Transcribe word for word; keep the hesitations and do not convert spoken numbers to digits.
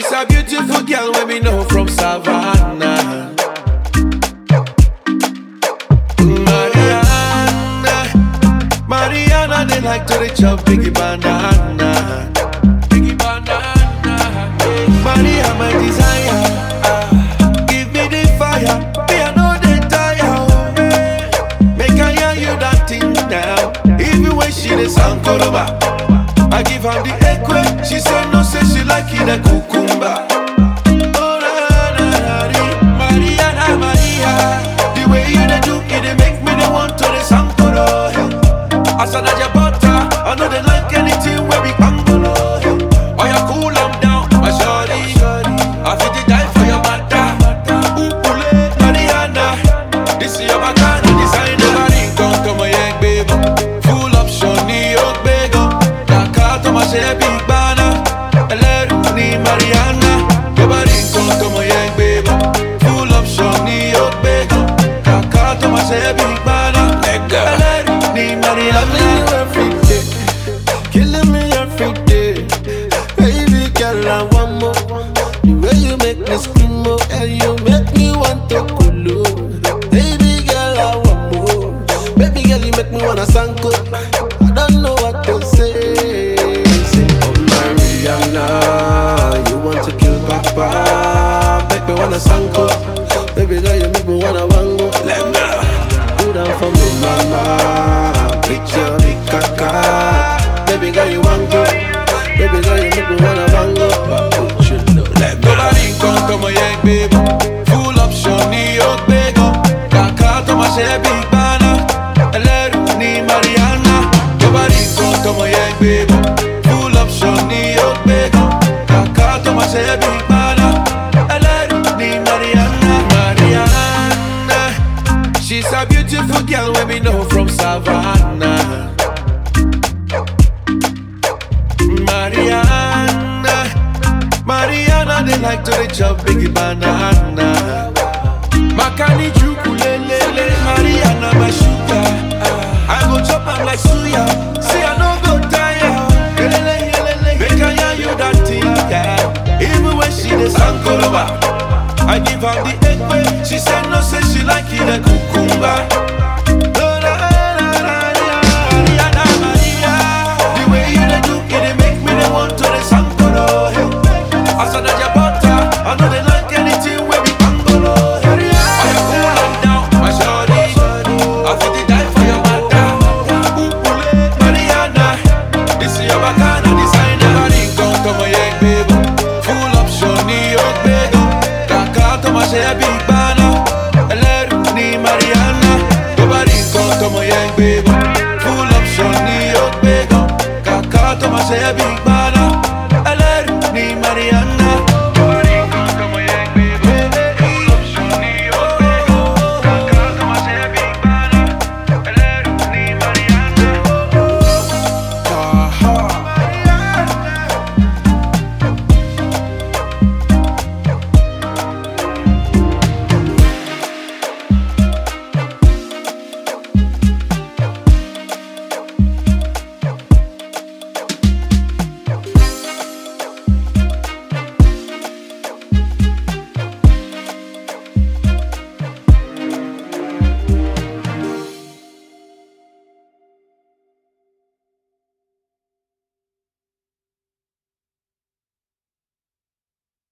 She's a beautiful girl when we know from Savannah. Mariana, Mariana, they like to reach up biggie banana. Biggie banana. Maria, my desire. Uh, give me the fire. Me, I know they tire. Make I hear you that thing now. Even when she the sound koroba, I give her the echo. She said no, say she like it a cucumber. Oh na na na, Mariana, Maria, the way you dey do it, they make me they want to the sound koro. As I your butter, I know they like anything where we bangolo. Oh you cool them down, my shorty. I feel the die for your mother. Ukule, Mariana, this is your bacana design. Nobody come to my egg, baby. Full option, New York, bagel. Dakar to my big banner. Eleru ni Mariana. Nobody come to my egg, baby. Full option, New York, bagel. Dakar to my big banner. Eleru ni Mariana. Every day, killing me every day. Baby girl, I want more. The way you make me scream more, and you make me want to cool. Baby girl, I want more. Baby girl, you make me wanna sanko. I don't know what to say. Say, oh Mariana, you want to kill Papa? Make me wanna sanko. Baby girl, you make me wanna wango. Let me go down for me, mama. Picture big kaka. Baby girl, you want go. Baby girl, you make me wanna wango. But put you know, let me. Nobody come to my egg, baby. Full option, New York, bagel. Dakar to my big banner. Eleru ni Mariana. Nobody come to my egg, baby. Full option, New York, bagel. Dakar to my big banner. Eleru ni Mariana. Mariana, she's a beautiful girl when we know from Savannah. Mariana, Mariana, they like to reach up biggie banana. Makani jukulele, Mariana, my sugar. I go chop am like suya.